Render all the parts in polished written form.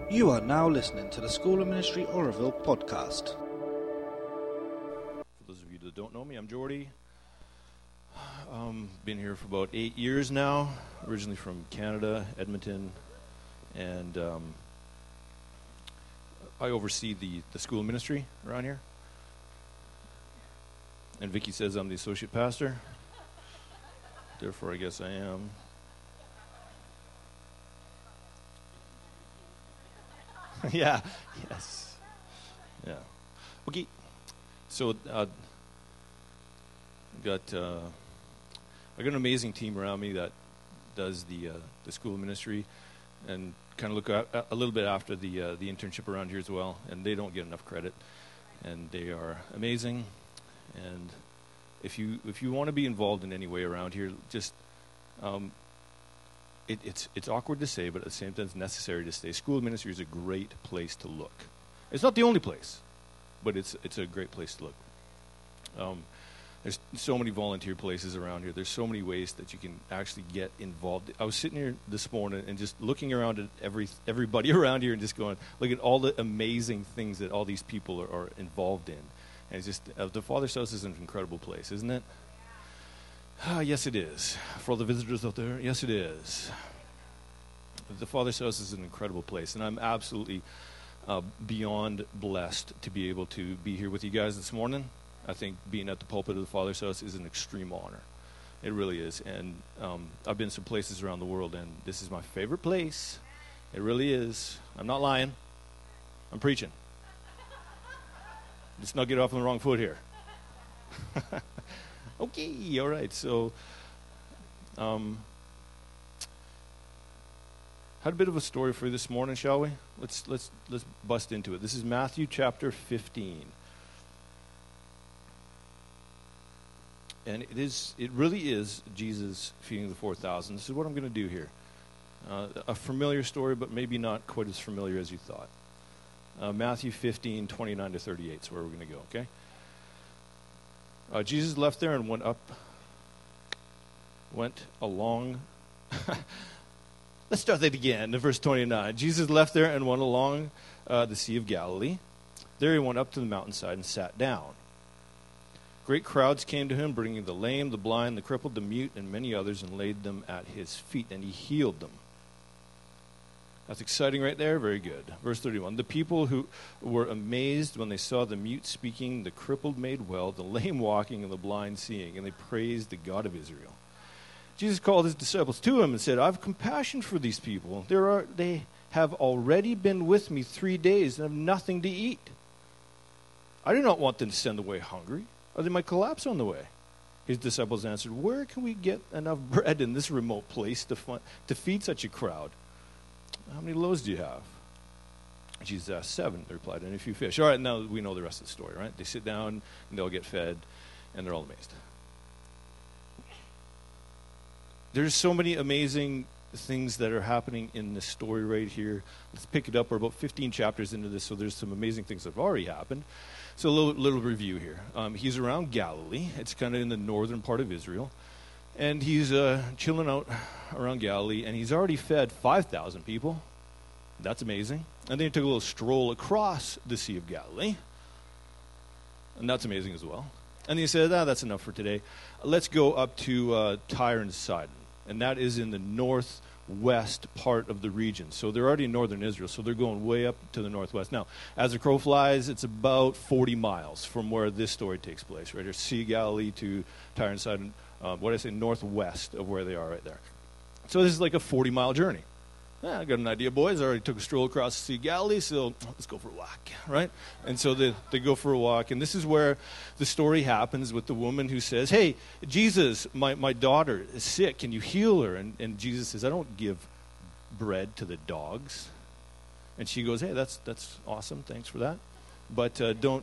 You are now listening to the School of Ministry Oroville podcast. For those of you that don't know me, I'm Jordy. Been here for about 8 years now, originally from Canada, Edmonton, and I oversee the school ministry around here. And Vicky says I'm the associate pastor, therefore I guess I am. Yeah, yes, yeah. Okay, so I got an amazing team around me that does the school ministry, and kind of look a little bit after the internship around here as well. And they don't get enough credit, and they are amazing. And if you want to be involved in any way around here, just it's awkward to say, but at the same time, it's necessary to say. School ministry is a great place to look. It's not the only place, but it's a great place to look. There's so many volunteer places around here. There's so many ways that you can actually get involved. I was sitting here this morning and just looking around at everybody around here and just going, look at all the amazing things that all these people are involved in. And it's just, the Father's House is an incredible place, isn't it? Yes, it is. For all the visitors out there, yes, it is. The Father's House is an incredible place, and I'm absolutely beyond blessed to be able to be here with you guys this morning. I think being at the pulpit of the Father's House is an extreme honor. It really is. And I've been some places around the world, and this is my favorite place. It really is. I'm not lying. I'm preaching. Let's not get off on the wrong foot here. Okay, all right. So, had a bit of a story for you this morning, shall we? Let's bust into it. This is Matthew chapter 15. And it really is Jesus feeding the 4,000. This is what I'm going to do here. A familiar story, but maybe not quite as familiar as you thought. Matthew 15, 29 to 38 is where we're going to go, okay? Jesus left there and went along. Let's start that again, in verse 29. Jesus left there and went along the Sea of Galilee. There he went up to the mountainside and sat down. Great crowds came to him, bringing the lame, the blind, the crippled, the mute, and many others, and laid them at his feet, and he healed them. That's exciting right there. Very good. Verse 31. The people who were amazed when they saw the mute speaking, the crippled made well, the lame walking, and the blind seeing, and they praised the God of Israel. Jesus called his disciples to him and said, I have compassion for these people. They have already been with me 3 days and have nothing to eat. I do not want them to send away hungry, or they might collapse on the way. His disciples answered, where can we get enough bread in this remote place to feed such a crowd? How many loaves do you have? Jesus asked, 7, they replied, and a few fish. All right, now we know the rest of the story, right? They sit down, and they'll get fed, and they're all amazed. There's so many amazing things that are happening in this story right here. Let's pick it up. We're about 15 chapters into this, so there's some amazing things that have already happened. So a little review here. He's around Galilee. It's kind of in the northern part of Israel. And he's chilling out around Galilee, and he's already fed 5,000 people. That's amazing. And then he took a little stroll across the Sea of Galilee. And that's amazing as well. And he said, that's enough for today. Let's go up to Tyre and Sidon. And that is in the northwest part of the region. So they're already in northern Israel, so they're going way up to the northwest. Now, as the crow flies, it's about 40 miles from where this story takes place, right? There's Sea of Galilee to Tyre and Sidon. Northwest of where they are right there. So this is like a 40-mile journey. I got an idea, boys. I already took a stroll across the Sea of Galilee, so let's go for a walk, right? And so they go for a walk, and this is where the story happens with the woman who says, hey, Jesus, my daughter is sick. Can you heal her? And Jesus says, I don't give bread to the dogs. And she goes, hey, that's awesome. Thanks for that. But don't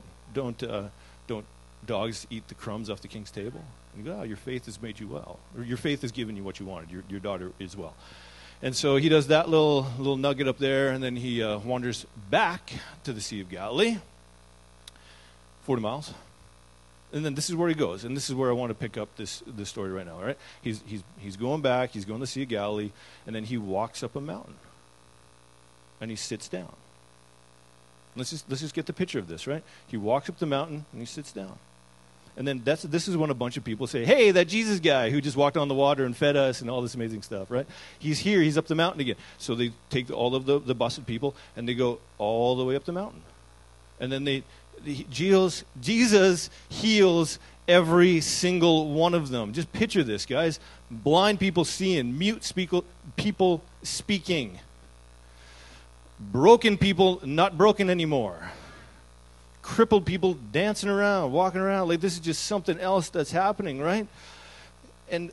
dogs eat the crumbs off the king's table? And you go, your faith has made you well. Or your faith has given you what you wanted. Your daughter is well. And so he does that little nugget up there, and then he wanders back to the Sea of Galilee, 40 miles. And then this is where he goes, and this is where I want to pick up this story right now, all right? He's going back, he's going to the Sea of Galilee, and then he walks up a mountain. and he sits down. Let's just get the picture of this, right? He walks up the mountain and he sits down. And then this is when a bunch of people say, hey, that Jesus guy who just walked on the water and fed us and all this amazing stuff, right? He's here. He's up the mountain again. So they take all of the busted people and they go all the way up the mountain. And then Jesus heals every single one of them. Just picture this, guys. Blind people seeing, mute people speaking, broken people not broken anymore, crippled people dancing around, walking around. Like, this is just something else that's happening, right? And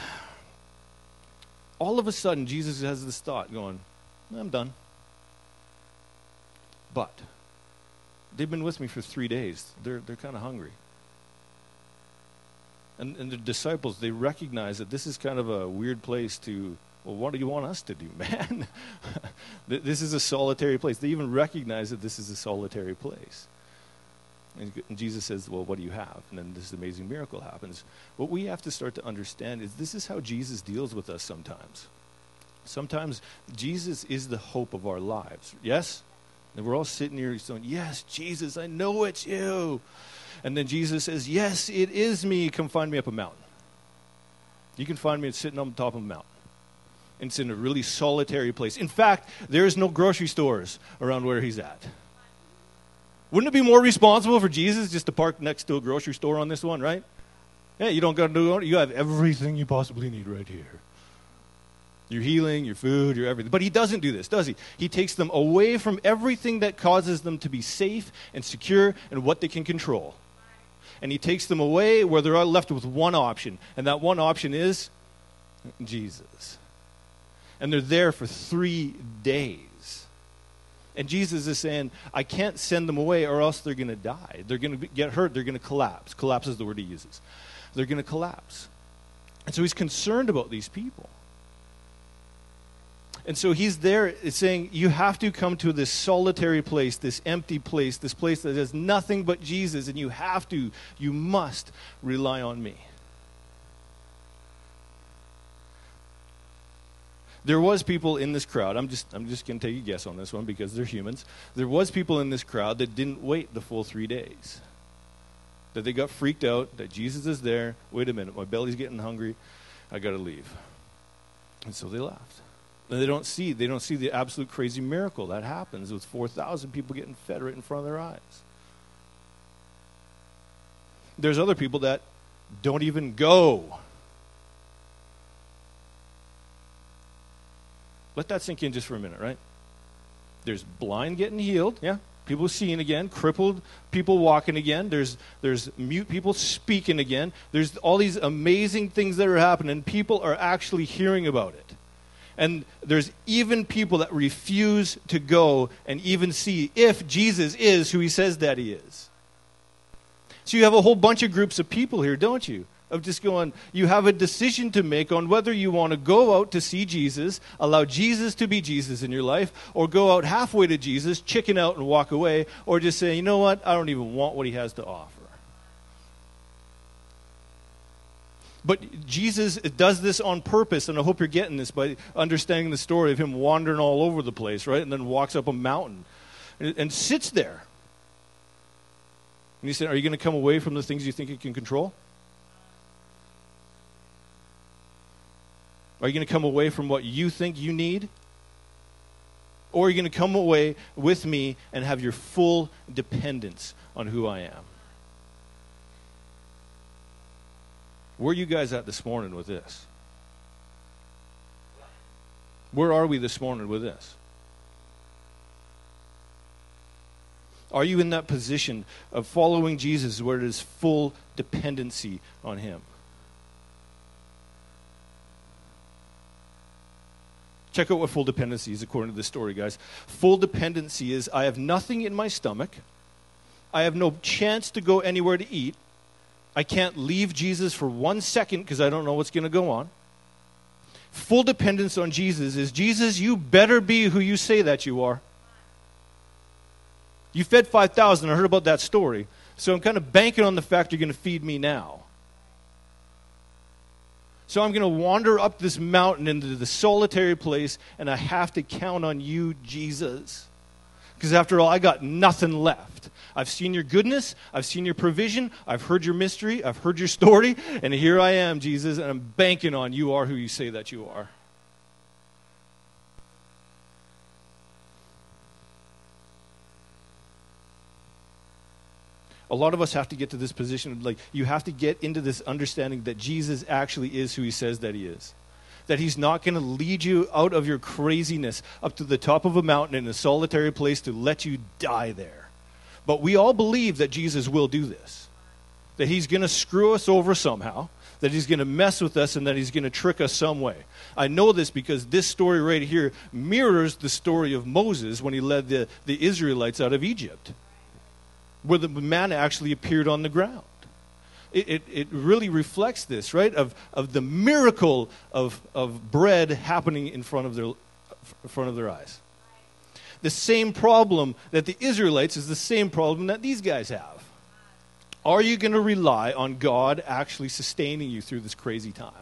all of a sudden, Jesus has this thought going, I'm done. But they've been with me for 3 days. They're kind of hungry. And the disciples, they recognize that this is kind of a weird place to, well, what do you want us to do, man? This is a solitary place. They even recognize that this is a solitary place. And Jesus says, well, what do you have? And then this amazing miracle happens. What we have to start to understand is this is how Jesus deals with us sometimes. Sometimes Jesus is the hope of our lives. Yes? And we're all sitting here saying, yes, Jesus, I know it's you. And then Jesus says, yes, it is me. Come find me up a mountain. You can find me sitting on the top of a mountain. And it's in a really solitary place. In fact, there's no grocery stores around where he's at. Wouldn't it be more responsible for Jesus just to park next to a grocery store on this one, right? Yeah, you don't got to do it. You have everything you possibly need right here. Your healing, your food, your everything. But he doesn't do this, does he? He takes them away from everything that causes them to be safe and secure and what they can control. And he takes them away where they're left with one option. And that one option is Jesus. And they're there for 3 days. And Jesus is saying, I can't send them away or else they're going to die. They're going to get hurt. They're going to collapse. Collapse is the word he uses. They're going to collapse. And so he's concerned about these people. And so he's there saying, you have to come to this solitary place, this empty place, this place that has nothing but Jesus, and you must rely on me. There was people in this crowd, I'm just going to take a guess on this one because they're humans. There was people in this crowd that didn't wait the full 3 days. That they got freaked out, that Jesus is there. Wait a minute, my belly's getting hungry. I got to leave. And so they left. And they don't see the absolute crazy miracle that happens with 4,000 people getting fed right in front of their eyes. There's other people that don't even go. Let that sink in just for a minute, right? There's blind getting healed, yeah. People seeing again, crippled people walking again. There's mute people speaking again. There's all these amazing things that are happening. People are actually hearing about it. And there's even people that refuse to go and even see if Jesus is who he says that he is. So you have a whole bunch of groups of people here, don't you? Of just going, you have a decision to make on whether you want to go out to see Jesus, allow Jesus to be Jesus in your life, or go out halfway to Jesus, chicken out and walk away, or just say, you know what, I don't even want what he has to offer. But Jesus does this on purpose, and I hope you're getting this by understanding the story of him wandering all over the place, right? And then walks up a mountain and sits there. And he said, are you going to come away from the things you think you can control? Are you going to come away from what you think you need? Or are you going to come away with me and have your full dependence on who I am? Where are you guys at this morning with this? Where are we this morning with this? Are you in that position of following Jesus where it is full dependency on him? Check out what full dependency is according to this story, guys. Full dependency is I have nothing in my stomach. I have no chance to go anywhere to eat. I can't leave Jesus for 1 second because I don't know what's going to go on. Full dependence on Jesus is, Jesus, you better be who you say that you are. You fed 5,000. I heard about that story. So I'm kind of banking on the fact you're going to feed me now. So I'm going to wander up this mountain into the solitary place, and I have to count on you, Jesus. Because after all, I got nothing left. I've seen your goodness. I've seen your provision. I've heard your mystery. I've heard your story. And here I am, Jesus, and I'm banking on you are who you say that you are. A lot of us have to get to this position of, like, you have to get into this understanding that Jesus actually is who he says that he is. That he's not going to lead you out of your craziness up to the top of a mountain in a solitary place to let you die there. But we all believe that Jesus will do this. That he's going to screw us over somehow. That he's going to mess with us and that he's going to trick us some way. I know this because this story right here mirrors the story of Moses when he led the Israelites out of Egypt, where the manna actually appeared on the ground. It really reflects this, right? Of the miracle of bread happening in front of their eyes. The same problem that the Israelites is the same problem that these guys have. Are you going to rely on God actually sustaining you through this crazy time?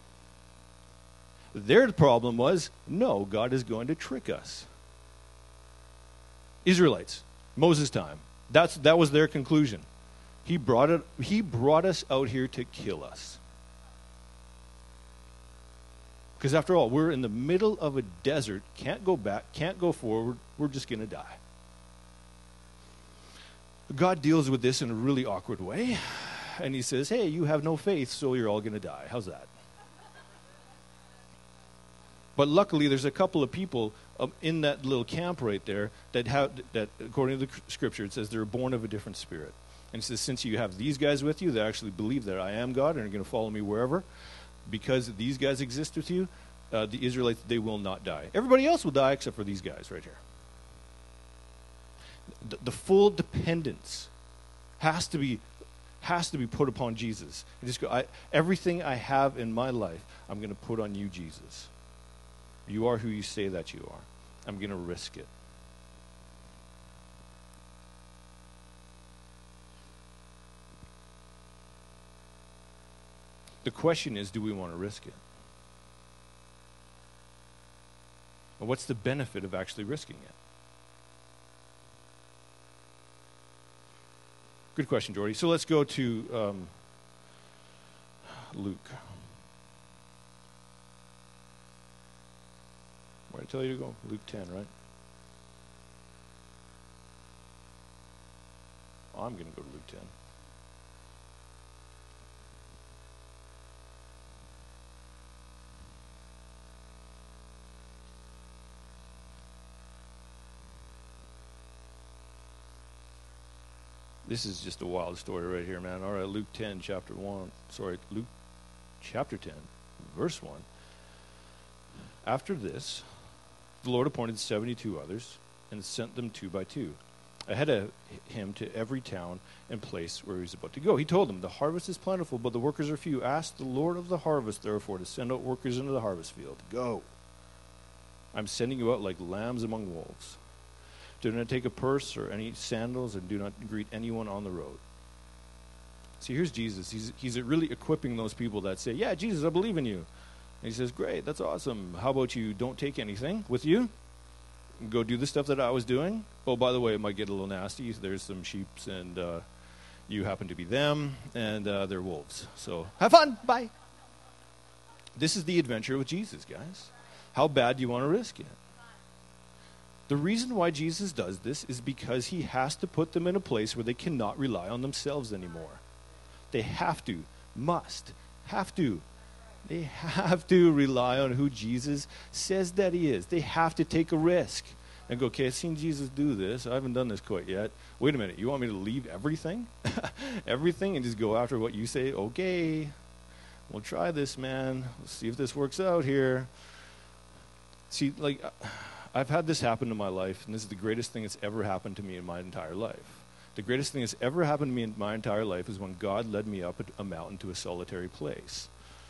Their problem was, no, God is going to trick us. Israelites, Moses' time. That was their conclusion. He brought us out here to kill us. Because after all, we're in the middle of a desert, can't go back, can't go forward, we're just going to die. God deals with this in a really awkward way, and he says, hey, you have no faith, so you're all going to die. How's that? But luckily, there's a couple of people in that little camp right there that, according to the scripture, it says they're born of a different spirit. And it says, since you have these guys with you that actually believe that I am God and are going to follow me wherever, because these guys exist with you, the Israelites, they will not die. Everybody else will die except for these guys right here. The full dependence has to be put upon Jesus. You just go, everything I have in my life, I'm going to put on you, Jesus. You are who you say that you are. I'm going to risk it. The question is, do we want to risk it? And what's the benefit of actually risking it? Good question, Jordy. So let's go to Luke. Where did I tell you to go? Luke 10, right? I'm going to go to Luke 10. This is just a wild story right here, man. All right, Luke 10, Luke chapter 10, verse 1. After this, the Lord appointed 72 others and sent them 2 by 2, ahead of him to every town and place where he was about to go. He told them, the harvest is plentiful, but the workers are few. Ask the Lord of the harvest, therefore, to send out workers into the harvest field. Go. I'm sending you out like lambs among wolves. Do not take a purse or any sandals, and do not greet anyone on the road. See, here's Jesus. He's really equipping those people that say, yeah, Jesus, I believe in you. And he says, great, that's awesome. How about you don't take anything with you? Go do the stuff that I was doing. Oh, by the way, it might get a little nasty. There's some sheep, and you happen to be them, and they're wolves. So have fun. Bye. This is the adventure with Jesus, guys. How bad do you want to risk it? The reason why Jesus does this is because he has to put them in a place where they cannot rely on themselves anymore. They have to, must, have to. They have to rely on who Jesus says that he is. They have to take a risk and go, okay, I've seen Jesus do this. I haven't done this quite yet. Wait a minute, you want me to leave everything? Everything and just go after what you say? Okay, we'll try this, man. Let's see if this works out here. See, like, I've had this happen in my life, and this is the greatest thing that's ever happened to me in my entire life. The greatest thing that's ever happened to me in my entire life is when God led me up a mountain to a solitary place,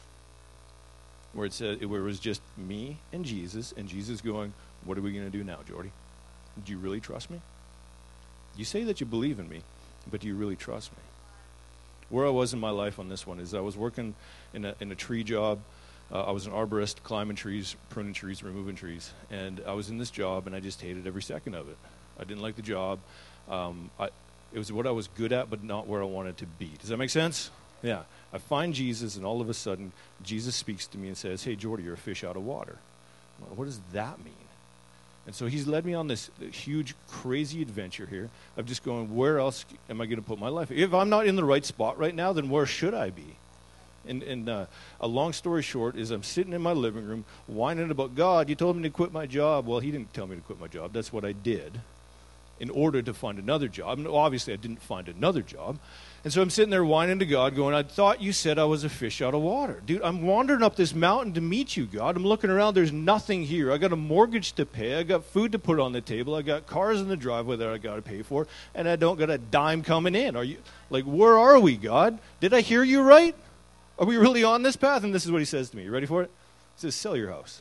where it was just me and Jesus going, what are we going to do now, Jordy? Do you really trust me? You say that you believe in me, but do you really trust me? Where I was in my life on this one is I was working in a tree job. I was an arborist, climbing trees, pruning trees, removing trees. And I was in this job, and I just hated every second of it. I didn't like the job. It was what I was good at, but not where I wanted to be. Does that make sense? Yeah. I find Jesus, and all of a sudden, Jesus speaks to me and says, hey, Jordy, you're a fish out of water. What does that mean? And so he's led me on this huge, crazy adventure here of just going, where else am I going to put my life? If I'm not in the right spot right now, then where should I be? And a long story short is I'm sitting in my living room whining about, God, you told me to quit my job. Well, he didn't tell me to quit my job. That's what I did in order to find another job. And obviously, I didn't find another job. And so I'm sitting there whining to God, going, I thought you said I was a fish out of water. Dude, I'm wandering up this mountain to meet you, God. I'm looking around. There's nothing here. I got a mortgage to pay. I got food to put on the table. I got cars in the driveway that I got to pay for. And I don't got a dime coming in. Are you, like, where are we, God? Did I hear you right? Are we really on this path? And this is what he says to me. You ready for it? He says, sell your house.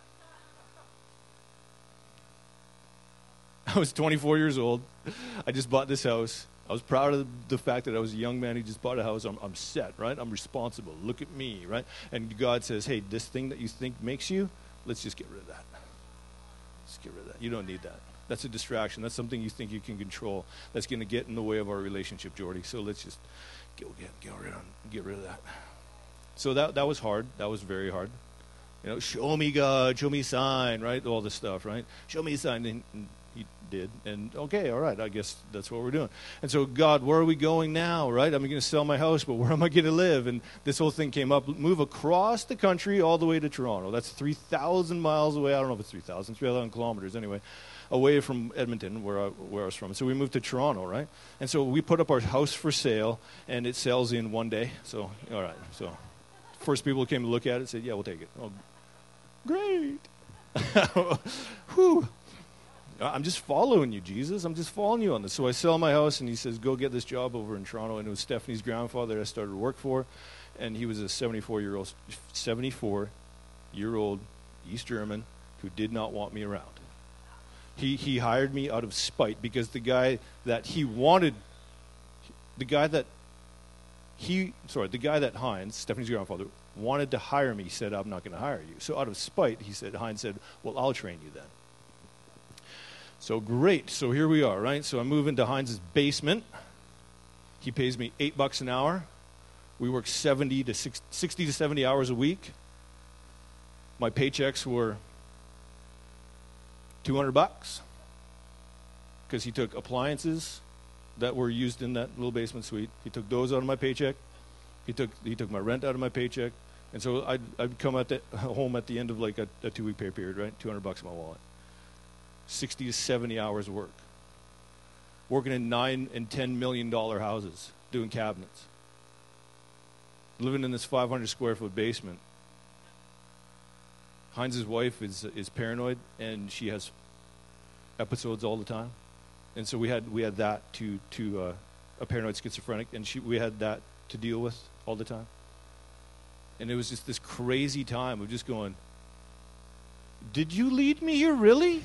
I was 24 years old. I just bought this house. I was proud of the fact that I was a young man who just bought a house. I'm set, right? I'm responsible. Look at me, right? And God says, hey, this thing that you think makes you, let's just get rid of that. Let's get rid of that. You don't need that. That's a distraction. That's something you think you can control. That's going to get in the way of our relationship, Jordy. So let's just get rid of that. So that was hard. That was very hard. You know, show me God, show me a sign, right? All this stuff, right? Show me a sign. And he did. And okay, all right, I guess that's what we're doing. And so, God, where are we going now, right? I'm going to sell my house, but where am I going to live? And this whole thing came up. Move across the country all the way to Toronto. That's 3,000 miles away. I don't know if it's 3,000 kilometers anyway, away from Edmonton, where I was from. So we moved to Toronto, right? And so we put up our house for sale, and it sells in one day. So, all right. So first people who came to look at it said, yeah, we'll take it. Oh, great. Whew. I'm just following you, Jesus. I'm just following you on this. So I sell my house, and he says, go get this job over in Toronto. And it was Stephanie's grandfather that I started to work for, and he was a 74-year-old East German who did not want me around. He hired me out of spite because the guy that Heinz, Stephanie's grandfather, wanted to hire me. He said, I'm not going to hire you. So out of spite, Heinz said, well, I'll train you then. So great. So here we are, right? So I move into Heinz's basement. He pays me $8 an hour. We work 60 to 70 hours a week. My paychecks were $200 because he took appliances that were used in that little basement suite. He took those out of my paycheck. He took my rent out of my paycheck. And so I'd come home at the end of like a 2-week pay period, right? $200 in my wallet. 60 to 70 hours of work. Working in $9 and $10 million houses, doing cabinets. Living in this 500 square foot basement. Heinz's wife is paranoid, and she has episodes all the time. And so we had that to a paranoid schizophrenic, and we had that to deal with all the time. And it was just this crazy time of just going, did you lead me here, really?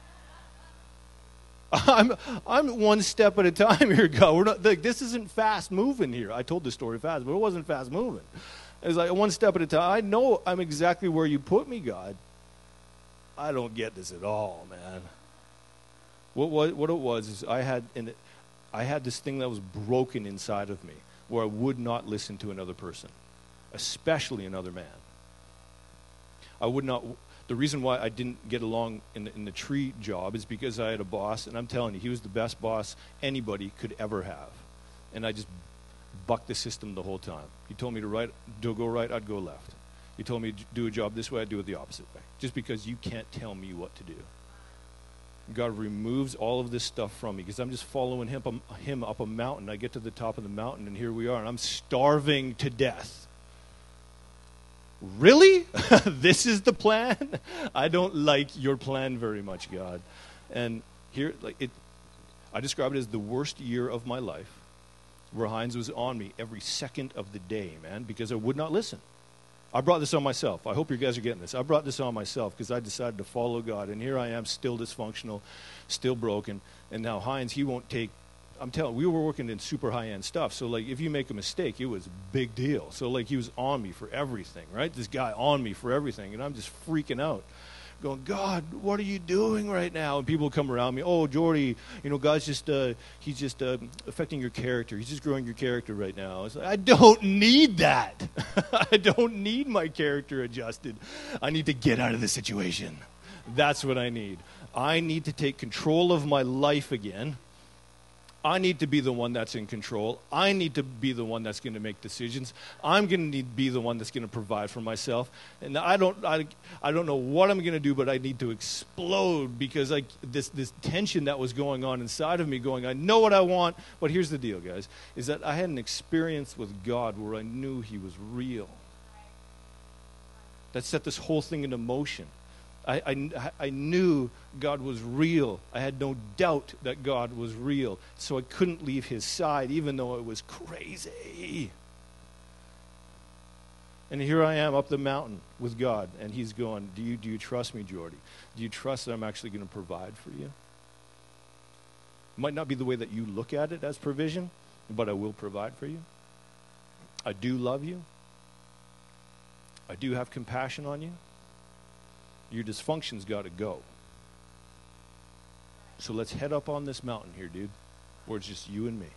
I'm one step at a time here, God. We're not like, this isn't fast moving here. I told the story fast, but it wasn't fast moving. It was like one step at a time. I know I'm exactly where you put me, God. I don't get this at all, man. What it was is I had this thing that was broken inside of me, where I would not listen to another person, especially another man. I would not. The reason why I didn't get along in the tree job is because I had a boss, and I'm telling you, he was the best boss anybody could ever have. And I just bucked the system the whole time. He told me to go right, I'd go left. He told me to do a job this way, I'd do it the opposite way. Just because you can't tell me what to do. God removes all of this stuff from me because I'm just following him up a mountain. I get to the top of the mountain, and here we are, and I'm starving to death. Really? This is the plan? I don't like your plan very much, God. And here, I describe it as the worst year of my life, where Heinz was on me every second of the day, man, because I would not listen. I brought this on myself. I hope you guys are getting this. I brought this on myself because I decided to follow God, and here I am, still dysfunctional, still broken. And now Heinz, he won't take I'm telling, we were working in super high-end stuff. So, like, if you make a mistake, it was a big deal. So, like, he was on me for everything, right? This guy on me for everything. And I'm just freaking out, going, God, what are you doing right now? And people come around me, oh, Jordy, God's just, he's just affecting your character. He's just growing your character right now. It's like, I don't need that. I don't need my character adjusted. I need to get out of this situation. That's what I need. I need to take control of my life again. I need to be the one that's in control. I need to be the one that's going to make decisions. I'm going to need to be the one that's going to provide for myself. And I don't know what I'm going to do, but I need to explode because this tension that was going on inside of me going, I know what I want, but here's the deal, guys, is that I had an experience with God where I knew he was real. That set this whole thing into motion. I knew God was real. I had no doubt that God was real. So I couldn't leave his side, even though it was crazy. And here I am up the mountain with God, and he's going, do you trust me, Jordy? Do you trust that I'm actually going to provide for you? It might not be the way that you look at it as provision, but I will provide for you. I do love you. I do have compassion on you. Your dysfunction's got to go. So let's head up on this mountain here, dude, where it's just you and me.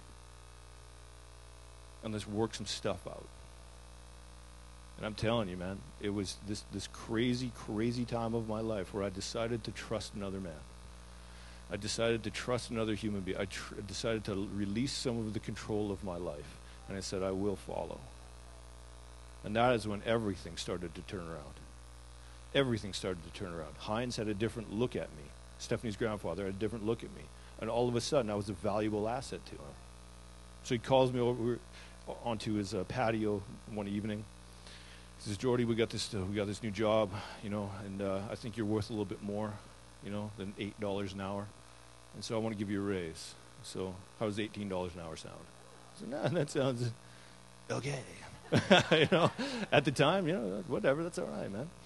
And let's work some stuff out. And I'm telling you, man, it was this crazy, crazy time of my life where I decided to trust another man. I decided to trust another human being. I decided to release some of the control of my life. And I said, I will follow. And that is when everything started to turn around. Everything started to turn around. Heinz had a different look at me. Stephanie's grandfather had a different look at me. And all of a sudden, I was a valuable asset to him. So he calls me over onto his patio one evening. He says, Jordy, we got this new job, and I think you're worth a little bit more, than $8 an hour. And so I want to give you a raise. So how does $18 an hour sound? I said, nah, that sounds okay. At the time, whatever, that's all right, man.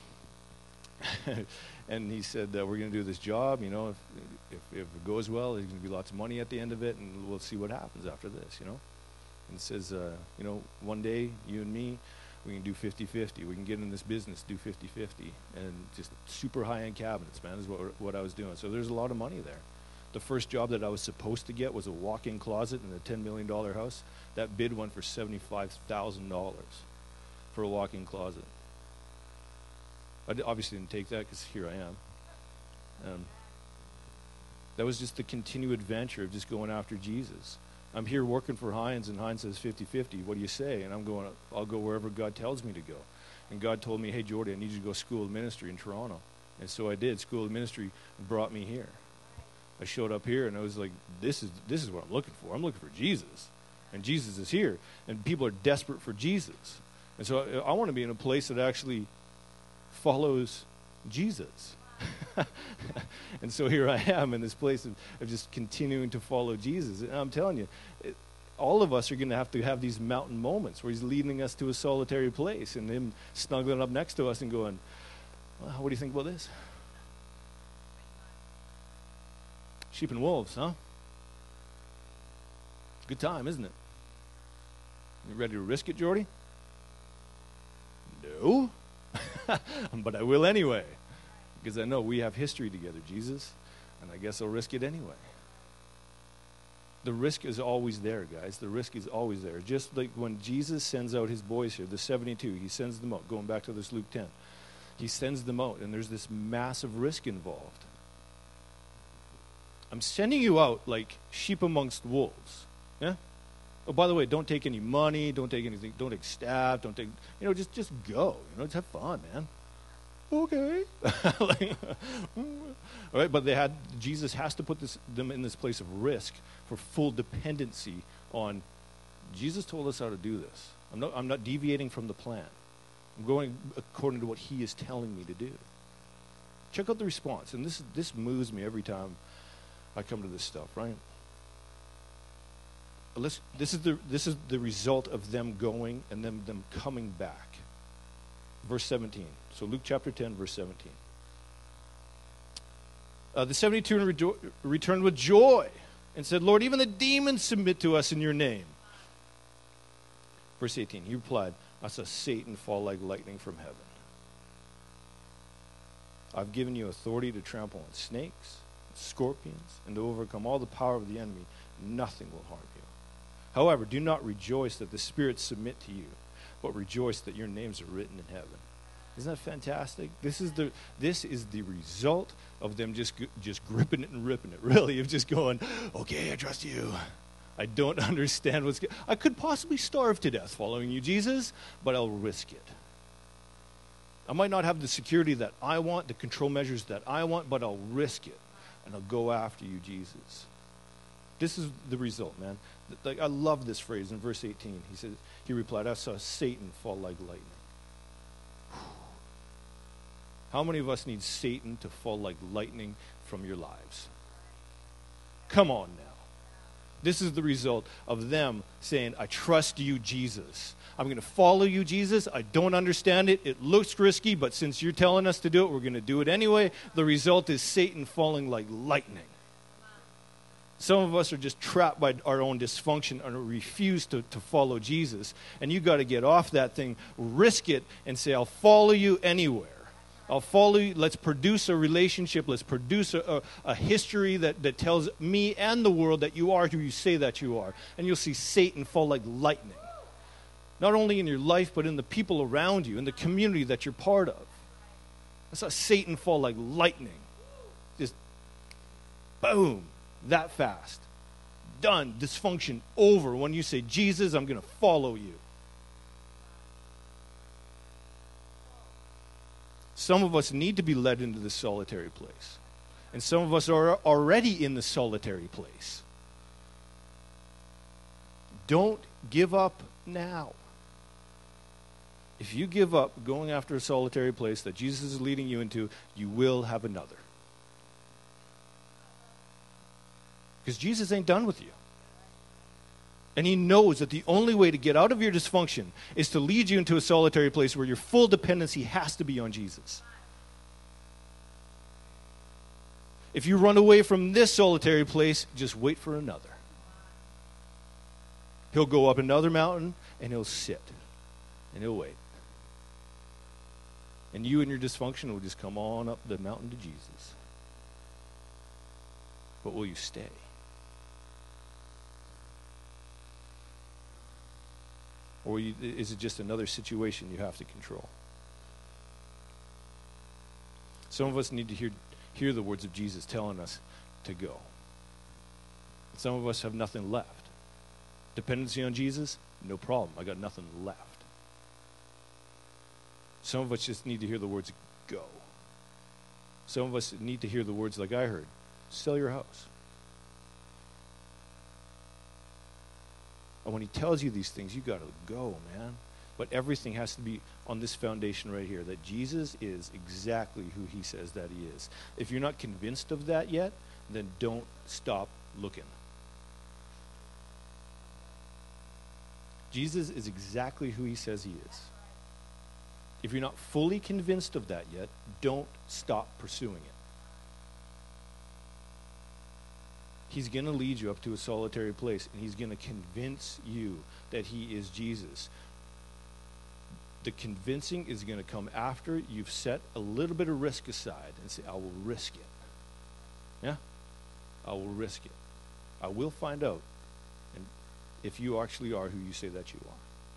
And he said, we're going to do this job, if it goes well, there's going to be lots of money at the end of it, and we'll see what happens after this, And it says, one day, you and me, we can do 50-50. We can get in this business, do 50-50. And just super high-end cabinets, man, is what I was doing. So there's a lot of money there. The first job that I was supposed to get was a walk-in closet in a $10 million house. That bid went for $75,000 for a walk-in closet. I obviously didn't take that because here I am. That was just the continued adventure of just going after Jesus. I'm here working for Heinz, and Heinz says 50-50. What do you say? And I'm going, I'll go wherever God tells me to go. And God told me, hey, Jordy, I need you to go to School of Ministry in Toronto. And so I did. School of Ministry brought me here. I showed up here, and I was like, this is what I'm looking for. I'm looking for Jesus. And Jesus is here. And people are desperate for Jesus. And so I want to be in a place that actually follows Jesus. And so here I am in this place of just continuing to follow Jesus. And I'm telling you, all of us are going to have these mountain moments where he's leading us to a solitary place and him snuggling up next to us and going, well, what do you think about this? Sheep and wolves, huh? Good time, isn't it? You ready to risk it, Jordy? No. But I will anyway, because I know we have history together, Jesus, and I guess I'll risk it anyway. The risk is always there, guys. The risk is always there. Just like when Jesus sends out his boys here, the 72, he sends them out. Going back to this Luke 10. He sends them out, and there's this massive risk involved. I'm sending you out like sheep amongst wolves. Yeah? Oh, by the way, don't take any money, don't take anything, don't take staff, don't take, just go. Just have fun, man. Okay. All right, but Jesus has to put them in this place of risk for full dependency on. Jesus told us how to do this. I'm not deviating from the plan. I'm going according to what he is telling me to do. Check out the response, and this moves me every time I come to this stuff, right? This is the result of them going and them coming back. Verse 17. So Luke chapter 10, verse 17. The 72 returned with joy and said, Lord, even the demons submit to us in your name. Verse 18, he replied, I saw Satan fall like lightning from heaven. I've given you authority to trample on snakes, scorpions, and to overcome all the power of the enemy. Nothing will harm you. However, do not rejoice that the spirits submit to you, but rejoice that your names are written in heaven. Isn't that fantastic? This is the result of them just gripping it and ripping it, really, of just going, okay, I trust you. I don't understand what's going on. I could possibly starve to death following you, Jesus, but I'll risk it. I might not have the security that I want, the control measures that I want, but I'll risk it, and I'll go after you, Jesus. This is the result, man. Like, I love this phrase in verse 18. He replied, I saw Satan fall like lightning. How many of us need Satan to fall like lightning from your lives? Come on now. This is the result of them saying, I trust you, Jesus. I'm going to follow you, Jesus. I don't understand it. It looks risky, but since you're telling us to do it, we're going to do it anyway. The result is Satan falling like lightning. Some of us are just trapped by our own dysfunction and refuse to follow Jesus. And you got to get off that thing, risk it, and say, I'll follow you anywhere. I'll follow you. Let's produce a relationship. Let's produce a history that tells me and the world that you are who you say that you are. And you'll see Satan fall like lightning. Not only in your life, but in the people around you, in the community that you're part of. I saw Satan fall like lightning. Just boom, that fast. Done. Dysfunction over when you say, Jesus, I'm going to follow you. Some of us need to be led into the solitary place. And some of us are already in the solitary place. Don't give up now. If you give up going after a solitary place that Jesus is leading you into, you will have another. Because Jesus ain't done with you. And he knows that the only way to get out of your dysfunction is to lead you into a solitary place where your full dependency has to be on Jesus. If you run away from this solitary place, just wait for another. He'll go up another mountain and he'll sit and he'll wait. And you and your dysfunction will just come on up the mountain to Jesus. But will you stay? Or is it just another situation you have to control? Some of us need to hear the words of Jesus telling us to go. Some of us have nothing left. Dependency on Jesus, no problem. I got nothing left. Some of us just need to hear the words, go. Some of us need to hear the words like I heard, sell your house. And when he tells you these things, you got to go, man. But everything has to be on this foundation right here, that Jesus is exactly who he says that he is. If you're not convinced of that yet, then don't stop looking. Jesus is exactly who he says he is. If you're not fully convinced of that yet, don't stop pursuing it. He's going to lead you up to a solitary place, and he's going to convince you that he is Jesus. The convincing is going to come after you've set a little bit of risk aside and say, I will risk it. Yeah? I will risk it. I will find out and if you actually are who you say that you are.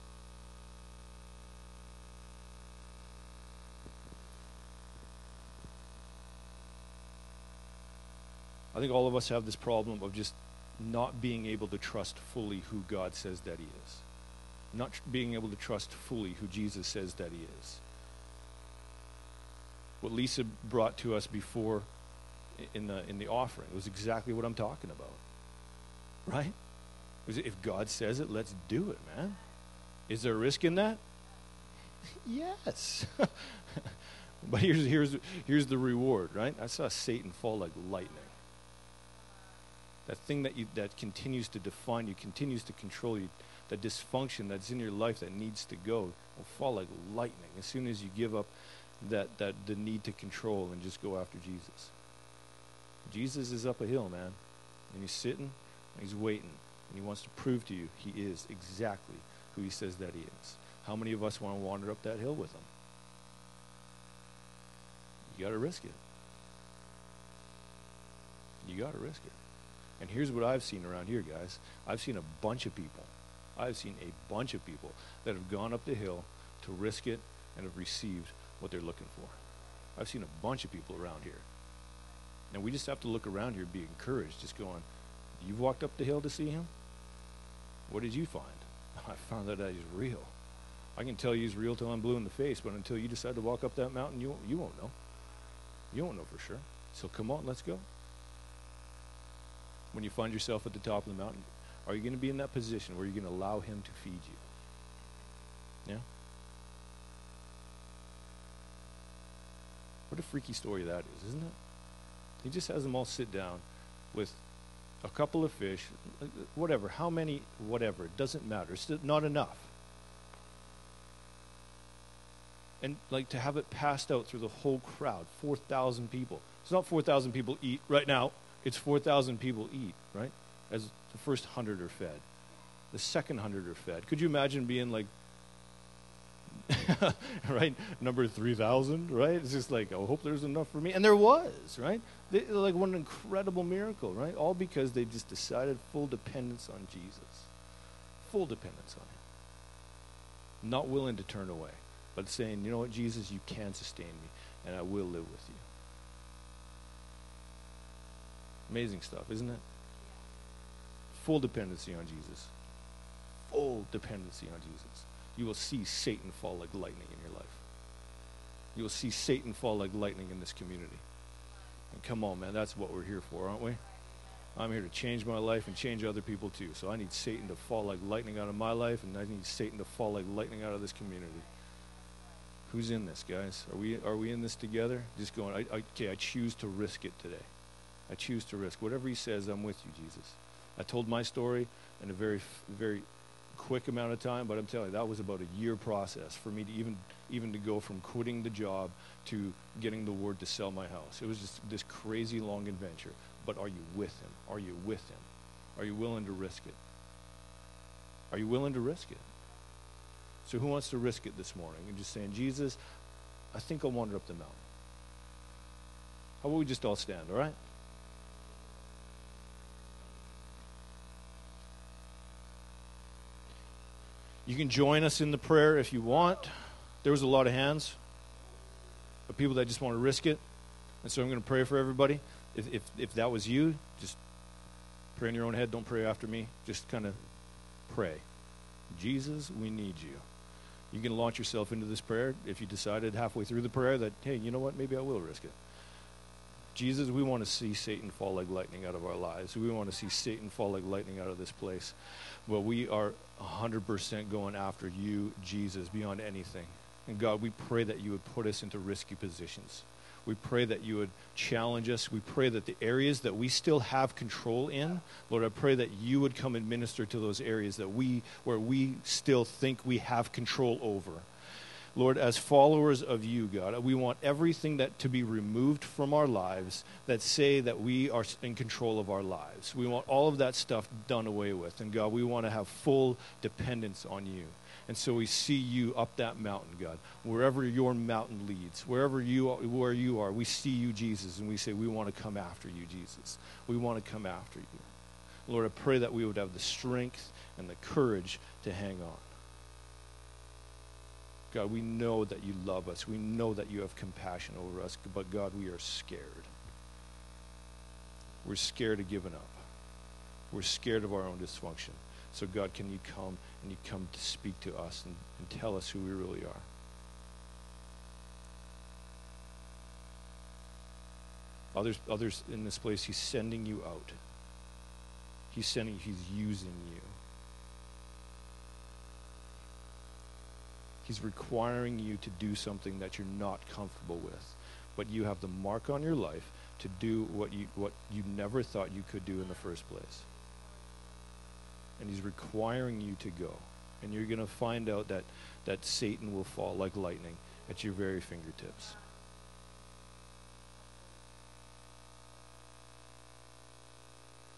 I think all of us have this problem of just not being able to trust fully who God says that he is. Not being able to trust fully who Jesus says that he is. What Lisa brought to us before in the offering was exactly what I'm talking about. Right? If God says it, let's do it, man. Is there a risk in that? Yes. But here's the reward, right? I saw Satan fall like lightning. That thing that continues to define you, continues to control you, that dysfunction that's in your life that needs to go will fall like lightning as soon as you give up the need to control and just go after Jesus. Jesus is up a hill, man, and he's sitting He's waiting, and he wants to prove to you he is exactly who he says that he is. How many of us want to wander up that hill with him? You got to risk it. You got to risk it. And here's what I've seen around here, guys. I've seen a bunch of people. I've seen a bunch of people that have gone up the hill to risk it and have received what they're looking for. I've seen a bunch of people around here. And we just have to look around here and be encouraged, just going, you've walked up the hill to see him? What did you find? I found that he's real. I can tell you he's real till I'm blue in the face, but until you decide to walk up that mountain, you won't know. You won't know for sure. So come on, let's go. When you find yourself at the top of the mountain, are you going to be in that position where you're going to allow him to feed you? Yeah? What a freaky story that is, isn't it? He just has them all sit down with a couple of fish, whatever, how many, whatever, it doesn't matter. It's not enough. And like to have it passed out through the whole crowd, 4,000 people. It's not 4,000 people eat right now. It's 4,000 people eat, right? As the first 100 are fed. The second 100 are fed. Could you imagine being like, right, number 3,000, right? It's just like, I hope there's enough for me. And there was, right? Like what an incredible miracle, right? All because they just decided full dependence on Jesus. Full dependence on him. Not willing to turn away, but saying, you know what, Jesus, you can sustain me, and I will live with you. Amazing stuff, isn't it? Full dependency on Jesus. Full dependency on Jesus. You will see Satan fall like lightning in your life. You will see Satan fall like lightning in this community. And come on, man, that's what we're here for, aren't we? I'm here to change my life and change other people too. So I need Satan to fall like lightning out of my life, and I need Satan to fall like lightning out of this community. Who's in this, guys? Are we in this together? Just going, I choose to risk it today. I choose to risk. Whatever he says, I'm with you, Jesus. I told my story in a very, very quick amount of time, but I'm telling you, that was about a year process for me to even to go from quitting the job to getting the word to sell my house. It was just this crazy long adventure. But are you with him? Are you with him? Are you willing to risk it? Are you willing to risk it? So who wants to risk it this morning? And just saying, Jesus, I think I'll wander up the mountain. How about we just all stand, all right? You can join us in the prayer if you want. There was a lot of hands of people that just want to risk it. And so I'm going to pray for everybody. If that was you, just pray in your own head. Don't pray after me. Just kind of pray. Jesus, we need you. You can launch yourself into this prayer if you decided halfway through the prayer that, hey, you know what, maybe I will risk it. Jesus, we want to see Satan fall like lightning out of our lives. We want to see Satan fall like lightning out of this place. Well, we are 100% going after you, Jesus, beyond anything. And God, we pray that you would put us into risky positions. We pray that you would challenge us. We pray that the areas that we still have control in, Lord, I pray that you would come and minister to those areas where we still think we have control over. Lord, as followers of you, God, we want everything that to be removed from our lives that say that we are in control of our lives. We want all of that stuff done away with. And God, we want to have full dependence on you. And so we see you up that mountain, God. Wherever your mountain leads, where you are, we see you, Jesus, and we say, we want to come after you, Jesus. We want to come after you. Lord, I pray that we would have the strength and the courage to hang on. God, we know that you love us. We know that you have compassion over us, but God, we are scared. We're scared of giving up. We're scared of our own dysfunction. So God, can you come and you come to speak to us and tell us who we really are? Others in this place, he's sending you out. He's using you. He's requiring you to do something that you're not comfortable with. But you have the mark on your life to do what you never thought you could do in the first place. And he's requiring you to go. And you're going to find out that Satan will fall like lightning at your very fingertips.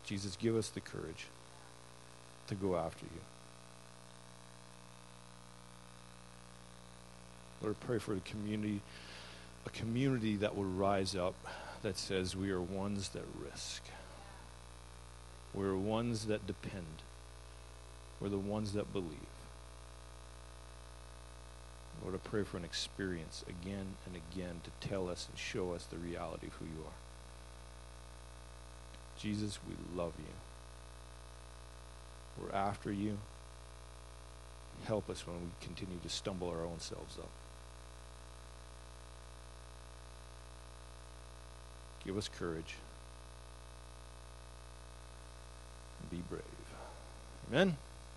Jesus, give us the courage to go after you. Lord, pray for a community that will rise up that says we are ones that risk. We're ones that depend. We're the ones that believe. Lord, I pray for an experience again and again to tell us and show us the reality of who you are. Jesus, we love you. We're after you. Help us when we continue to stumble our own selves up. Give us courage. Be brave. Amen.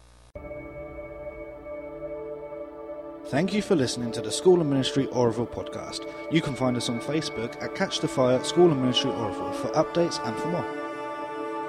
Thank you for listening to the School of Ministry Oroville podcast. You can find us on Facebook at Catch the Fire School of Ministry Oroville for updates and for more.